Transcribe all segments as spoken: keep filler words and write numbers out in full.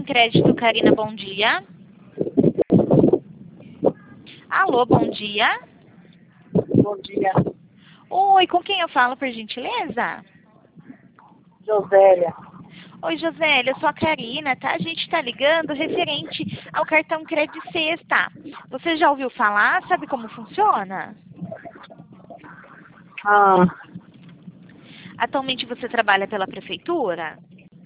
Crédito Carina, bom dia. Alô, bom dia. Bom dia, Oi, com quem eu falo, por gentileza? Josélia. Oi, Josélia, eu sou a Karina, tá? A gente está ligando referente ao cartão Crédito Sexta. Você já ouviu falar? Sabe como funciona? Ah, Atualmente você trabalha pela prefeitura?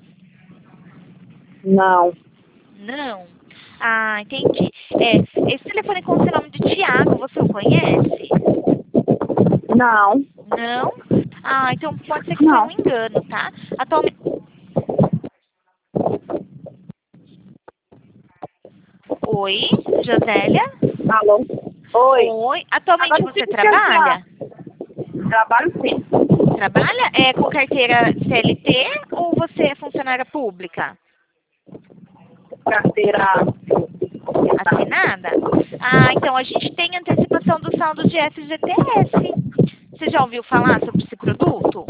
não, Não. Ah, entendi. É, esse telefone com o seu nome de Tiago, você o conhece? não, Não? Ah, então pode ser que foi um não. engano, tá? Atualmente... Oi, Josélia? Alô? Oi. Oi. Atualmente Agora você explica o que é trabalha? essa- Trabalho sim. Trabalha? É com carteira C L T ou você é funcionária pública? Carteira. Assinada? Ah, então a gente tem antecipação do saldo de F G T S. Você já ouviu falar sobre esse produto?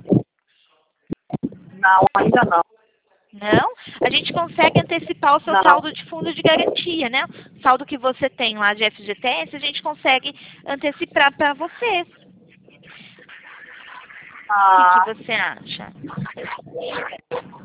Não, ainda não. Não? A gente consegue antecipar o seu Não. saldo de fundo de garantia, né? O saldo que você tem lá de F G T S, a gente consegue antecipar para você. O que, que Ah, você acha?